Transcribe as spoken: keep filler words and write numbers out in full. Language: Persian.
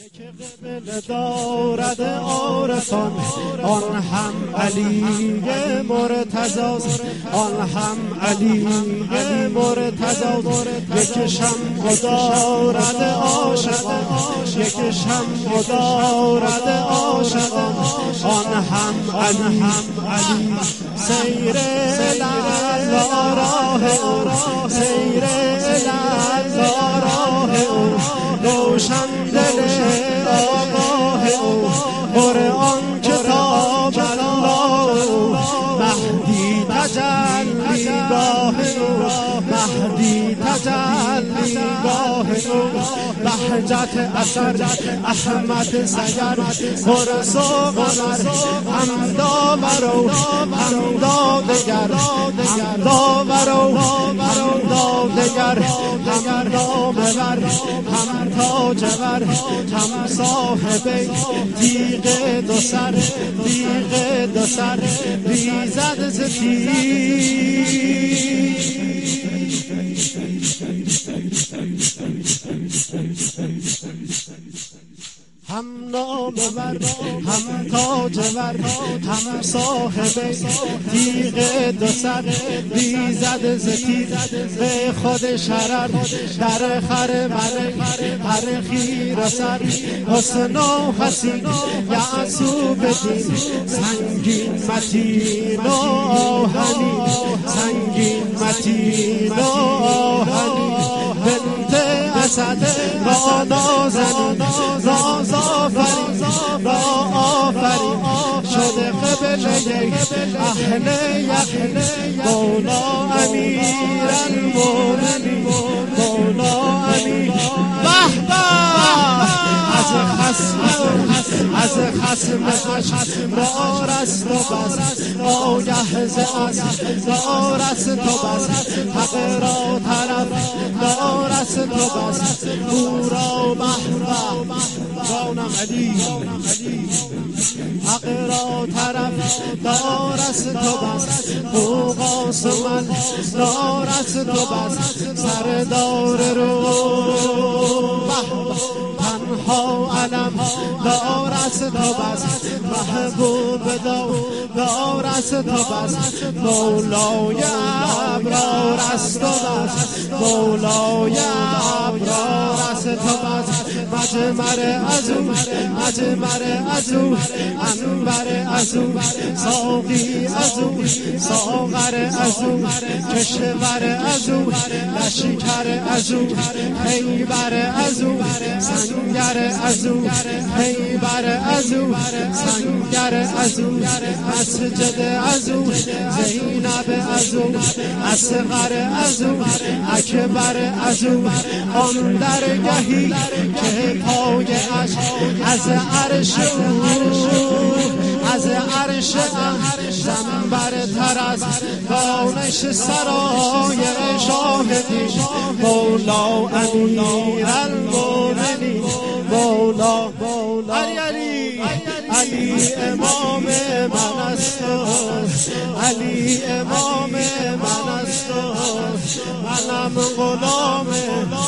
قبل دارد عارفان، آن هم علی مرتضاست، آن هم علی مرتضاست. یک شمع دارد عاشقان، یک شمع دارد عاشقان، آن هم علی علی. سیر لعل راه او، سیر لعل راه او، روشن دل آگاه او، قرآن کتاب الله او، مهدی تجلی گاه او، مهدی تجلی گاه او، بهجت اثر احمد سگر، قرص و قمر حمدا برو، حمدا دگر، حمدا برو، حمدا دگر، حمدا ببر، هم تاج ور، هم صاحب تیغ دو سر، تیغ دو سر ریزد ز تیغ. هم نامه ور، هم تاج ور، هم صاحب تیغ دو سر ریزد ز تیغ. به خود شرر در خر من هر خیر و سر، حسن و حسین یعصوب دین، سنگین متین و آهنی، سنگین متین و آهنی. بنت اسد را نازنین، ناز آفرین، را آفرین شده قبله اهل یقین، مولا امیر المؤمنین، مولا امیر. به به از خصم از خصم نارست و بس، آگه ز از نارست و بس، حق را طرف نارست و بس، او را محبه جانم علی، حق را طرف نارست و بس، او قاسم نارست و بس، سردار رو تنها علم دارست و بس، محبوب دارست و بس، مولای ابرارست و بس، مولای ابرارست و بس. مجمر ازو، مجمر ازو، انبر ازو، ساقی ازو، ساغر ازو، کشور ازو، لشکر ازو، خیبر ازو، سنگر ازو، خیبر ازو، سنگر ازو، مسجد ازو، زینب ازو، اصغر ازو، اکبر ازو. آن درگهی که پایش از عرش او، از عرش زنبر تر است، دانش سرای شاهدی، مولا امیر المؤمنین، مولا علی علی علی امام من است، علی امام من است، منم غلام